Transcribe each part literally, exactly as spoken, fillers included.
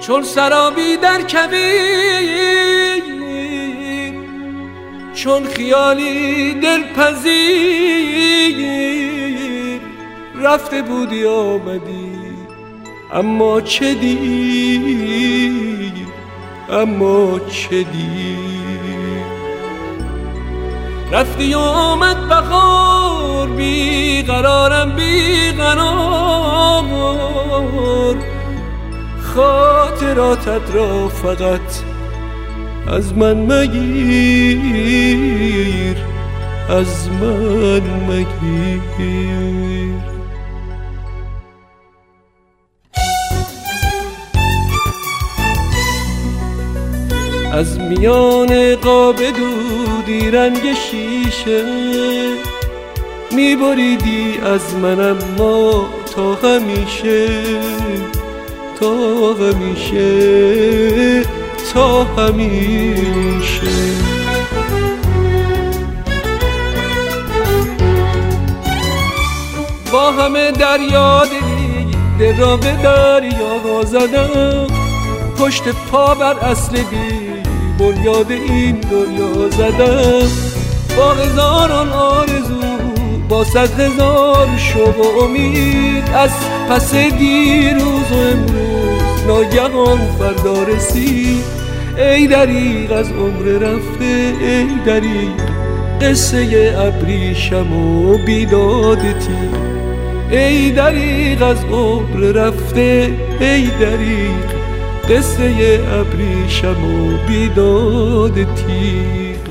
چون سرابی در کبیر، چون خیالی دلپذیر، رفته بودی آمدی اما چه دیر، اما چه دیر. رفتی و آمد بهار، بی قرارم بی قرار، خاطراتت را فقط از من مگیر، از من مگیر. از میان قاب دودی رنگ شیشه میبریدی از من، اما تا همیشه، تا همیشه، تا همیشه. با همه دریا دل را به دریا زدم، پشت پا بر اصل بی بنیاد این دنیا زدم. با هزاران آرزو، با صد هزار شوق و امید، از پس دیروز و امروز ناگهان فردا رسید. ای دریغ از عمر رفته، ای دریغ قصه ابریشم و بیدادتی. ای دریغ از عمر رفته، ای دریغ قصه ابریشم و بیدادتی.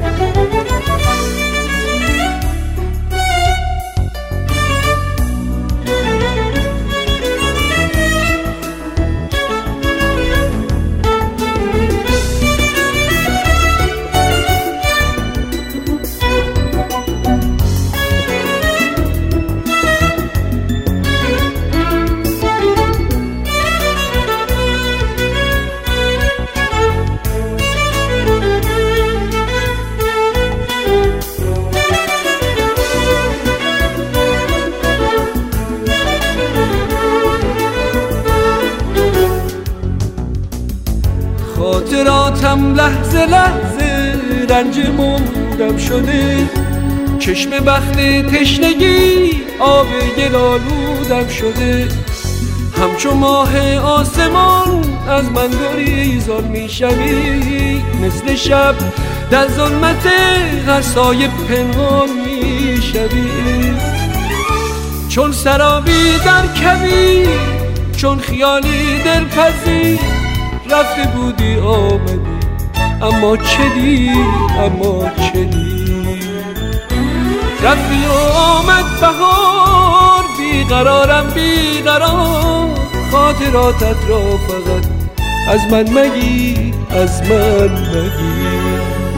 خاطراتم لحظه لحظه رنج موندم شده، چشم بخت تشنگی آب گل آلودم شده. همچو ماه آسمان از من گریزان میشوی، مثل شب در ظلمت هر سایه پنهان میشوی. چون سرابی در کبیر، چون خیالی دلپذیر، رفته بودی آمدی اما چه دیر، اما چه دیر. رفتی و آمد بهار، بی قرارم بی قرار، خاطراتت را فقط از من مگیر، از من مگیر.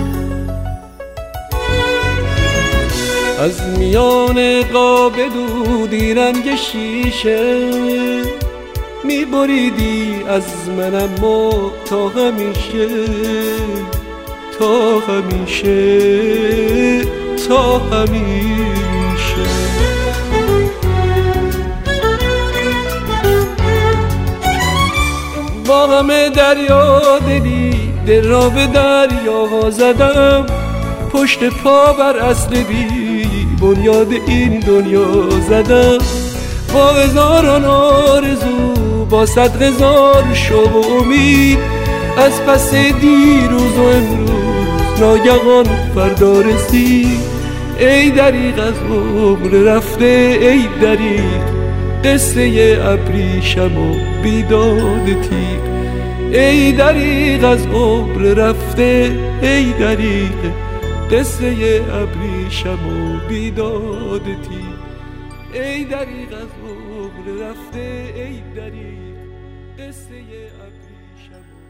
از میان قاب دودی رنگ شیشه میبریدی از من، اما تا همیشه، تا همیشه، تا همیشه. با همه دریا دلی دل را به دریا زدم، پشت پا بر اصل بی بنیاد این دنیا زدم. با هزاران آرزو، با صد هزار شوق و امید، از پس دیروز و امروز ناگهان فردا رسید. ای دریغ از عمر رفته، ای دریغ قصه ابریشم و بیدادتی. ای دریغ از عمر رفته، ای دریغ قصه ابریشم و بیدادتی. ای دریغ از عمر رفته، ای دریغ قصه ابریشم.